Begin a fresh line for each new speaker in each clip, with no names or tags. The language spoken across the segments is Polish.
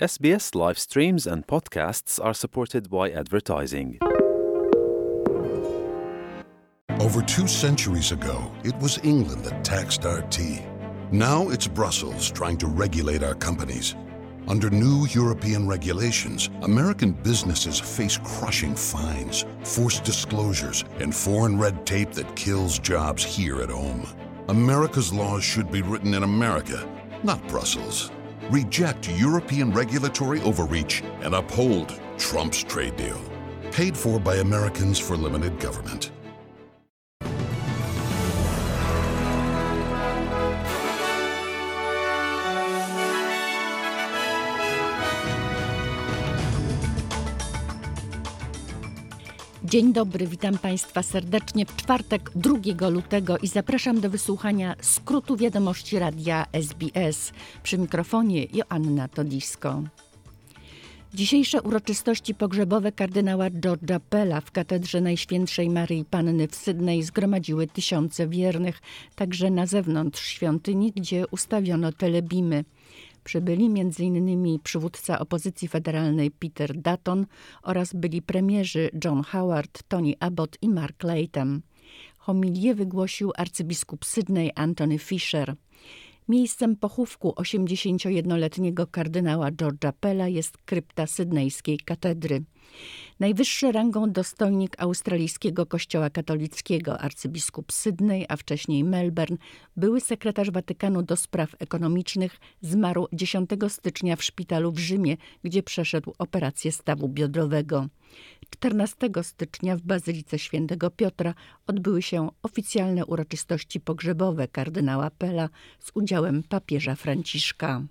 SBS live streams and podcasts are supported by advertising.
Over 2 centuries ago, it was England that taxed our tea. Now it's Brussels trying to regulate our companies. Under new European regulations, American businesses face crushing fines, forced disclosures, and foreign red tape that kills jobs here at home. America's laws should be written in America, not Brussels. Reject European regulatory overreach and uphold Trump's trade deal. Paid for by Americans for limited government.
Dzień dobry, witam Państwa serdecznie w czwartek 2 lutego i zapraszam do wysłuchania skrótu wiadomości radia SBS. Przy mikrofonie Joanna Todisko. Dzisiejsze uroczystości pogrzebowe kardynała George'a Pella w katedrze Najświętszej Maryi Panny w Sydney zgromadziły tysiące wiernych, także na zewnątrz świątyni, gdzie ustawiono telebimy. Przybyli m.in. przywódca opozycji federalnej Peter Dutton oraz byli premierzy John Howard, Tony Abbott i Mark Latham. Homilię wygłosił arcybiskup Sydney Anthony Fisher. Miejscem pochówku 81-letniego kardynała George'a Pella jest krypta sydnejskiej katedry. Najwyższy rangą dostojnik australijskiego kościoła katolickiego, arcybiskup Sydney, a wcześniej Melbourne, były sekretarz Watykanu do spraw ekonomicznych, zmarł 10 stycznia w szpitalu w Rzymie, gdzie przeszedł operację stawu biodrowego. 14 stycznia w Bazylice Świętego Piotra odbyły się oficjalne uroczystości pogrzebowe kardynała Pella z udziałem papieża Franciszka.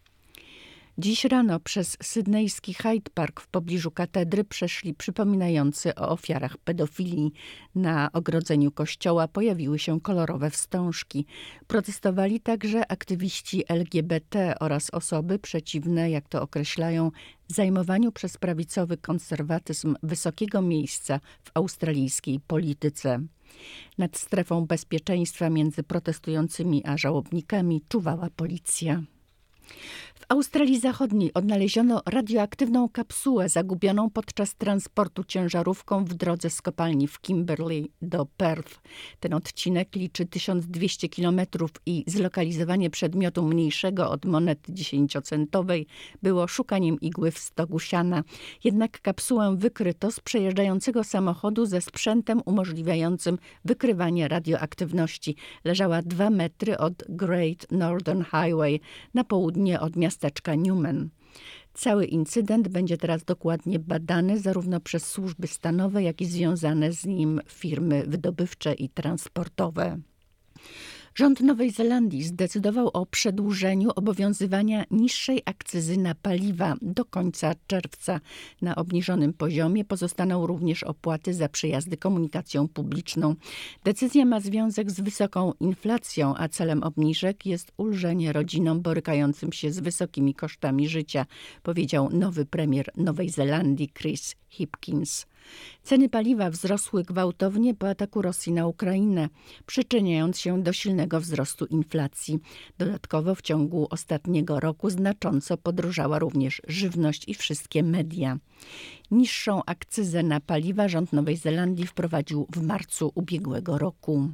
Dziś rano przez sydnejski Hyde Park w pobliżu katedry przeszli przypominający o ofiarach pedofilii. Na ogrodzeniu kościoła pojawiły się kolorowe wstążki. Protestowali także aktywiści LGBT oraz osoby przeciwne, jak to określają, zajmowaniu przez prawicowy konserwatyzm wysokiego miejsca w australijskiej polityce. Nad strefą bezpieczeństwa między protestującymi a żałobnikami czuwała policja. W Australii Zachodniej odnaleziono radioaktywną kapsułę zagubioną podczas transportu ciężarówką w drodze z kopalni w Kimberley do Perth. Ten odcinek liczy 1200 kilometrów i zlokalizowanie przedmiotu mniejszego od monety 10-centowej było szukaniem igły w stogu siana. Jednak kapsułę wykryto z przejeżdżającego samochodu ze sprzętem umożliwiającym wykrywanie radioaktywności. Leżała 2 metry od Great Northern Highway na południe od miasteczka Newman. Cały incydent będzie teraz dokładnie badany zarówno przez służby stanowe, jak i związane z nim firmy wydobywcze i transportowe. Rząd Nowej Zelandii zdecydował o przedłużeniu obowiązywania niższej akcyzy na paliwa do końca czerwca. Na obniżonym poziomie pozostaną również opłaty za przejazdy komunikacją publiczną. Decyzja ma związek z wysoką inflacją, a celem obniżek jest ulżenie rodzinom borykającym się z wysokimi kosztami życia, powiedział nowy premier Nowej Zelandii Chris Hipkins. Ceny paliwa wzrosły gwałtownie po ataku Rosji na Ukrainę, przyczyniając się do silnego wzrostu inflacji. Dodatkowo w ciągu ostatniego roku znacząco podrożała również żywność i wszystkie media. Niższą akcyzę na paliwa rząd Nowej Zelandii wprowadził w marcu ubiegłego roku.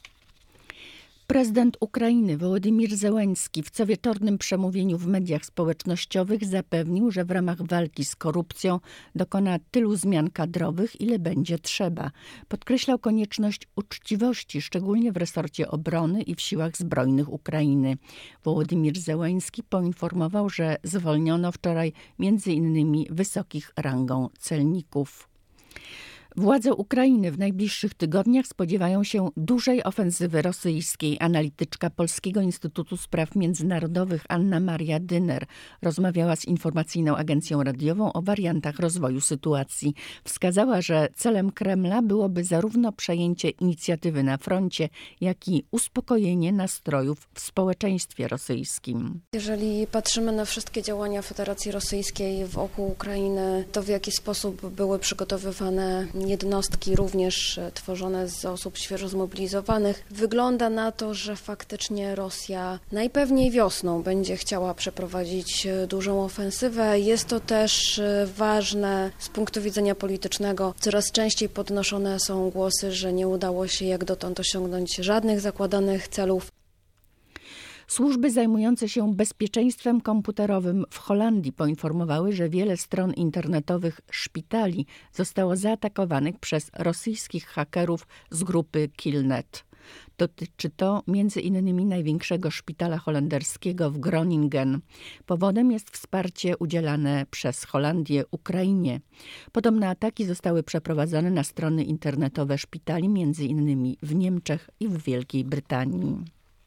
Prezydent Ukrainy Wołodymyr Zełenski w cowieczornym przemówieniu w mediach społecznościowych zapewnił, że w ramach walki z korupcją dokona tylu zmian kadrowych, ile będzie trzeba. Podkreślał konieczność uczciwości, szczególnie w resorcie obrony i w siłach zbrojnych Ukrainy. Wołodymyr Zełenski poinformował, że zwolniono wczoraj m.in. wysokich rangą celników. Władze Ukrainy w najbliższych tygodniach spodziewają się dużej ofensywy rosyjskiej. Analityczka Polskiego Instytutu Spraw Międzynarodowych Anna Maria Dyner rozmawiała z informacyjną agencją radiową o wariantach rozwoju sytuacji. Wskazała, że celem Kremla byłoby zarówno przejęcie inicjatywy na froncie, jak i uspokojenie nastrojów w społeczeństwie rosyjskim.
Jeżeli patrzymy na wszystkie działania Federacji Rosyjskiej wokół Ukrainy, to w jaki sposób były przygotowywane jednostki również tworzone z osób świeżo zmobilizowanych. Wygląda na to, że faktycznie Rosja najpewniej wiosną będzie chciała przeprowadzić dużą ofensywę. Jest to też ważne z punktu widzenia politycznego. Coraz częściej podnoszone są głosy, że nie udało się jak dotąd osiągnąć żadnych zakładanych celów.
Służby zajmujące się bezpieczeństwem komputerowym w Holandii poinformowały, że wiele stron internetowych szpitali zostało zaatakowanych przez rosyjskich hakerów z grupy Killnet. Dotyczy to m.in. największego szpitala holenderskiego w Groningen. Powodem jest wsparcie udzielane przez Holandię Ukrainie. Podobne ataki zostały przeprowadzone na strony internetowe szpitali m.in. w Niemczech i w Wielkiej Brytanii.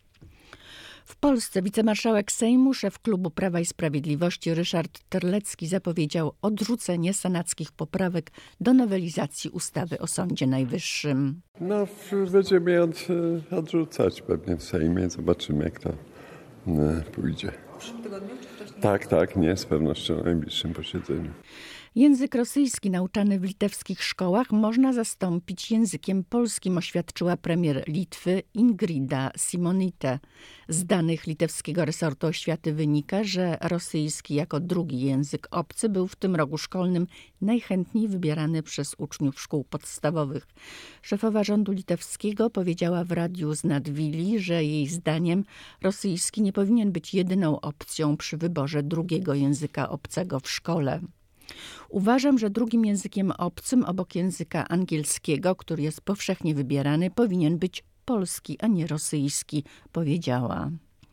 W Polsce wicemarszałek Sejmu, szef klubu Prawa i Sprawiedliwości Ryszard Terlecki zapowiedział odrzucenie senackich poprawek do nowelizacji ustawy o Sądzie Najwyższym.
Będziemy je odrzucać pewnie w Sejmie. Zobaczymy, jak to pójdzie. W przyszłym tygodniu czy wcześniej? Tak, z pewnością na najbliższym posiedzeniu.
Język rosyjski nauczany w litewskich szkołach można zastąpić językiem polskim, oświadczyła premier Litwy Ingrida Šimonytė. Z danych litewskiego resortu oświaty wynika, że rosyjski jako drugi język obcy był w tym roku szkolnym najchętniej wybierany przez uczniów szkół podstawowych. Szefowa rządu litewskiego powiedziała w radiu z Nadwili, że jej zdaniem rosyjski nie powinien być jedyną opcją przy wyborze drugiego języka obcego w szkole. Uważam, że drugim językiem obcym obok języka angielskiego, który jest powszechnie wybierany, powinien być polski, a nie rosyjski, powiedziała.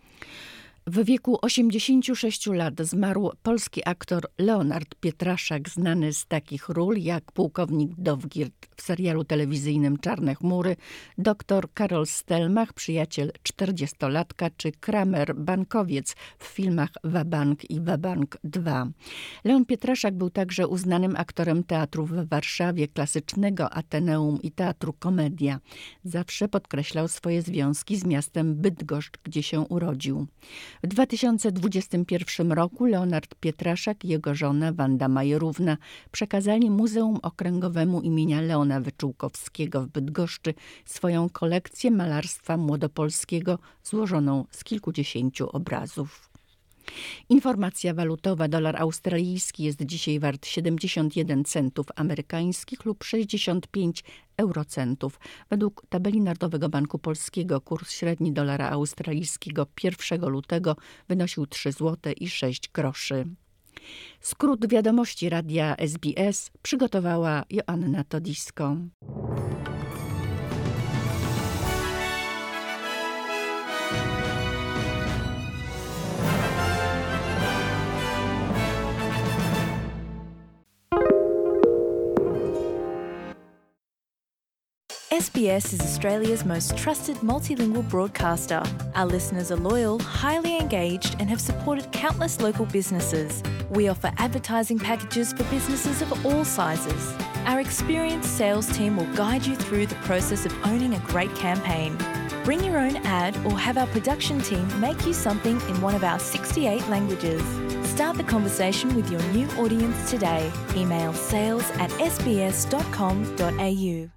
W wieku 86 lat zmarł polski aktor Leonard Pietraszak, znany z takich ról jak pułkownik Dowgirt w serialu telewizyjnym Czarne chmury, doktor Karol Stelmach, przyjaciel 40-latka czy Kramer Bankowiec w filmach Wabank i Wabank 2. Leon Pietraszak był także uznanym aktorem teatru w Warszawie, klasycznego Ateneum i teatru Komedia. Zawsze podkreślał swoje związki z miastem Bydgoszcz, gdzie się urodził. W 2021 roku Leonard Pietraszak i jego żona Wanda Majerówna przekazali Muzeum Okręgowemu imienia Leona Wyczółkowskiego w Bydgoszczy swoją kolekcję malarstwa młodopolskiego złożoną z kilkudziesięciu obrazów. Informacja walutowa. Dolar australijski jest dzisiaj wart 71 centów amerykańskich lub 65 eurocentów. Według tabeli Narodowego Banku Polskiego kurs średni dolara australijskiego 1 lutego wynosił 3 zł i 6 groszy. Skrót wiadomości radia SBS przygotowała Joanna Todisko.
SBS is Australia's most trusted multilingual broadcaster. Our listeners are loyal, highly engaged, and have supported countless local businesses. We offer advertising packages for businesses of all sizes. Our experienced sales team will guide you through the process of owning a great campaign. Bring your own ad or have our production team make you something in one of our 68 languages. Start the conversation with your new audience today. Email sales@sbs.com.au.